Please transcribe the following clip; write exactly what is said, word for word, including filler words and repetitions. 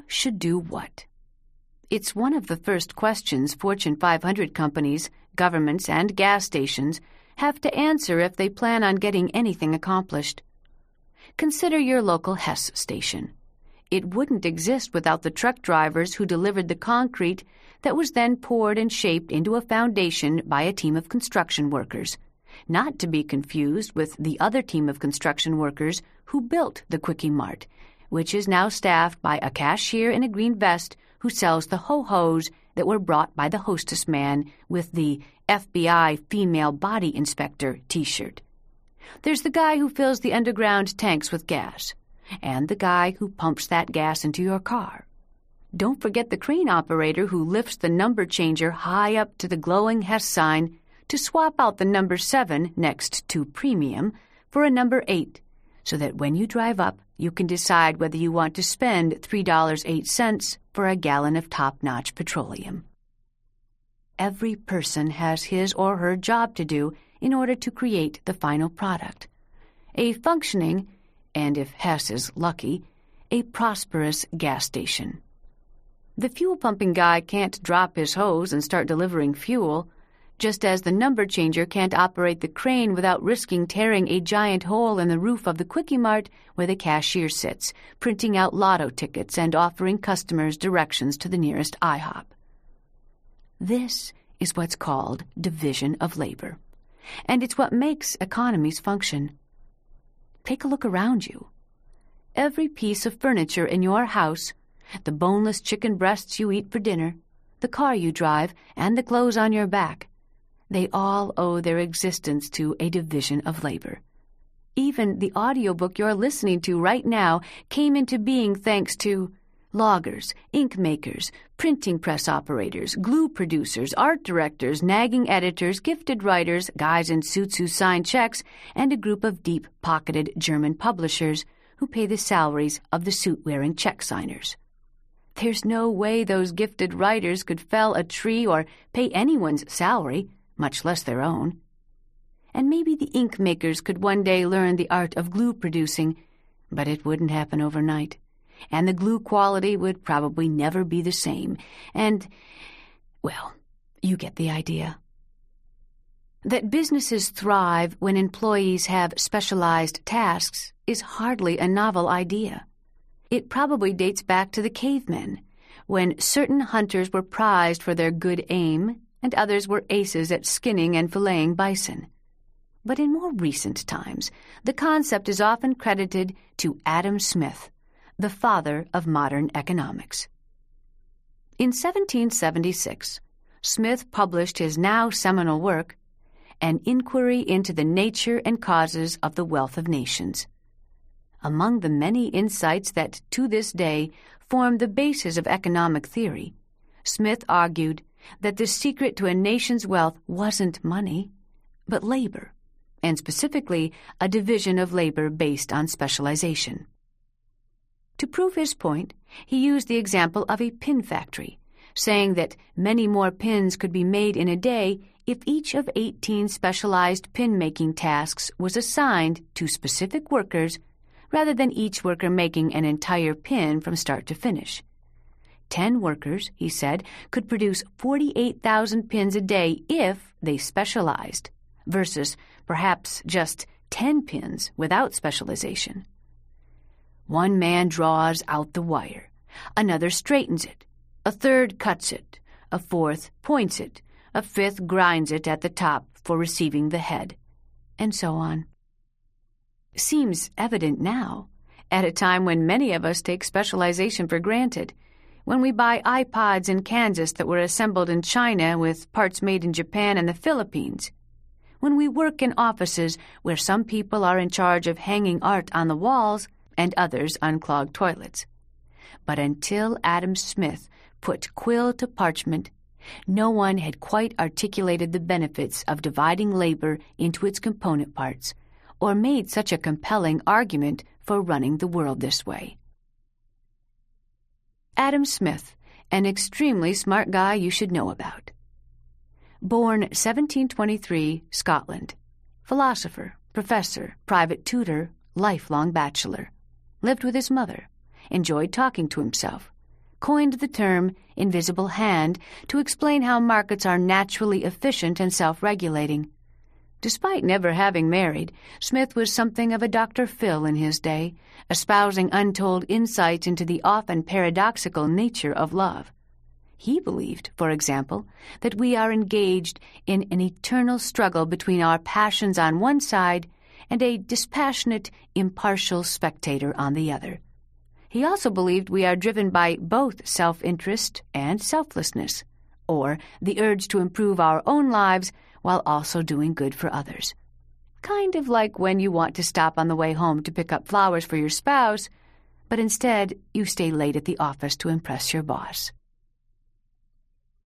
should do what? It's one of the first questions Fortune five hundred companies, governments, and gas stations have to answer if they plan on getting anything accomplished. Consider your local Hess station. It wouldn't exist without the truck drivers who delivered the concrete that was then poured and shaped into a foundation by a team of construction workers, not to be confused with the other team of construction workers who built the Quickie Mart, which is now staffed by a cashier in a green vest who sells the ho-hos that were brought by the hostess man with the F B I Female Body Inspector T-shirt. There's the guy who fills the underground tanks with gas, and the guy who pumps that gas into your car. Don't forget the crane operator who lifts the number changer high up to the glowing Hess sign to swap out the number seven next to premium for a number eight, so that when you drive up, you can decide whether you want to spend three dollars and eight cents for a gallon of top-notch petroleum. Every person has his or her job to do in order to create the final product. A functioning, and if Hess is lucky, a prosperous gas station. The fuel-pumping guy can't drop his hose and start delivering fuel, just as the number changer can't operate the crane without risking tearing a giant hole in the roof of the Quickie Mart where the cashier sits, printing out lotto tickets and offering customers directions to the nearest IHOP. This is what's called division of labor, and it's what makes economies function. Take a look around you. Every piece of furniture in your house, the boneless chicken breasts you eat for dinner, the car you drive, and the clothes on your back, they all owe their existence to a division of labor. Even the audiobook you're listening to right now came into being thanks to loggers, ink makers, printing press operators, glue producers, art directors, nagging editors, gifted writers, guys in suits who sign checks, and a group of deep-pocketed German publishers who pay the salaries of the suit-wearing check signers. There's no way those gifted writers could fell a tree or pay anyone's salary, much less their own. And maybe the ink makers could one day learn the art of glue producing, but it wouldn't happen overnight. And the glue quality would probably never be the same. And, well, you get the idea. That businesses thrive when employees have specialized tasks is hardly a novel idea. It probably dates back to the cavemen, when certain hunters were prized for their good aim and others were aces at skinning and filleting bison. But in more recent times, the concept is often credited to Adam Smith, the father of modern economics. In seventeen seventy-six, Smith published his now seminal work, An Inquiry into the Nature and Causes of the Wealth of Nations. Among the many insights that, to this day, form the basis of economic theory, Smith argued that the secret to a nation's wealth wasn't money, but labor, and specifically a division of labor based on specialization. To prove his point, he used the example of a pin factory, saying that many more pins could be made in a day if each of eighteen specialized pin-making tasks was assigned to specific workers rather than each worker making an entire pin from start to finish. Ten workers, he said, could produce forty-eight thousand pins a day if they specialized, versus perhaps just ten pins without specialization. One man draws out the wire, another straightens it, a third cuts it, a fourth points it, a fifth grinds it at the top for receiving the head, and so on. Seems evident now, at a time when many of us take specialization for granted, when we buy iPods in Kansas that were assembled in China with parts made in Japan and the Philippines, when we work in offices where some people are in charge of hanging art on the walls and others unclog toilets. But until Adam Smith put quill to parchment, no one had quite articulated the benefits of dividing labor into its component parts, or made such a compelling argument for running the world this way. Adam Smith, an extremely smart guy you should know about. Born seventeen twenty-three, Scotland. Philosopher, professor, private tutor, lifelong bachelor. Lived with his mother. Enjoyed talking to himself. coined the term invisible hand to explain how markets are naturally efficient and self-regulating. Despite never having married, Smith was something of a Doctor Phil in his day, espousing untold insights into the often paradoxical nature of love. He believed, for example, that we are engaged in an eternal struggle between our passions on one side and a dispassionate, impartial spectator on the other. He also believed we are driven by both self-interest and selflessness, or the urge to improve our own lives while also doing good for others. Kind of like when you want to stop on the way home to pick up flowers for your spouse, but instead you stay late at the office to impress your boss.